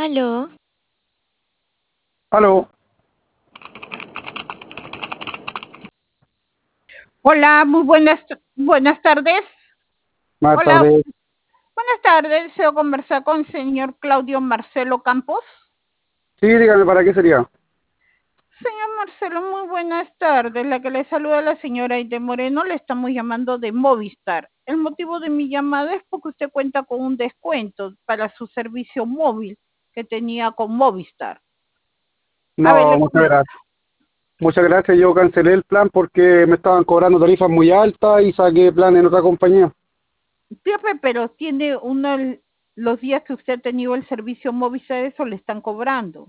Aló, Aló, Hola, muy buenas tardes. buenas Hola, tardes. buenas tardes. Deseo conversar con el señor Claudio Marcelo Campos. Sí, dígame, ¿para qué sería? Señor Marcelo, muy buenas tardes. La que le saluda la señora Aide Moreno, le estamos llamando de Movistar. El motivo de mi llamada es porque usted cuenta con un descuento para su servicio móvil que tenía con Movistar. A ver, No, le muchas comento. gracias. Muchas gracias, yo cancelé el plan porque me estaban cobrando tarifas muy altas y saqué plan en otra compañía. Disculpe, pero tiene los días que usted ha tenido el servicio Movistar, eso le están cobrando.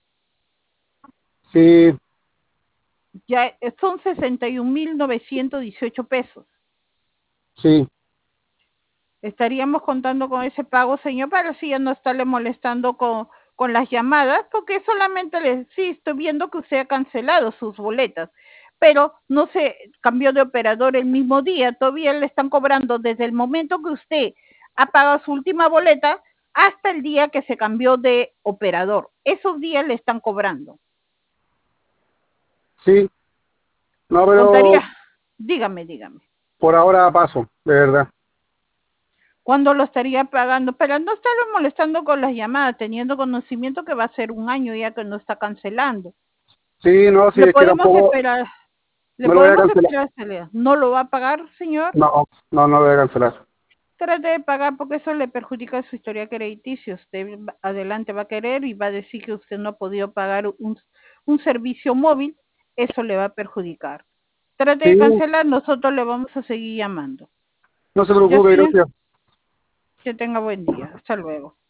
Sí, Ya son 61.918 pesos. sí, Estaríamos contando con ese pago, señor, para así ya no estarle molestando con las llamadas, porque solamente sí, estoy viendo que usted ha cancelado sus boletas, pero no se cambió de operador el mismo día, todavía le están cobrando desde el momento que usted ha pagado su última boleta hasta el día que se cambió de operador. Esos días le están cobrando. sí. No, pero Contaría, dígame. por ahora paso, de verdad. ¿Cuándo lo estaría pagando? Pero no estarlo molestando con las llamadas, teniendo conocimiento que va a ser un año ya que no está cancelando. Sí, no, sí, Le es que podemos tampoco, esperar, le no lo voy a podemos cancelar. esperar salida. ¿No lo va a pagar, señor? No lo voy a cancelar. Trate de pagar porque eso le perjudica su historia crediticia. Usted adelante va a querer y va a decir que usted no ha podido pagar un servicio móvil, eso le va a perjudicar. Trate Sí, de cancelar, nosotros le vamos a seguir llamando. no se Ya, preocupe, señor, gracias. que tenga buen día. Hasta luego.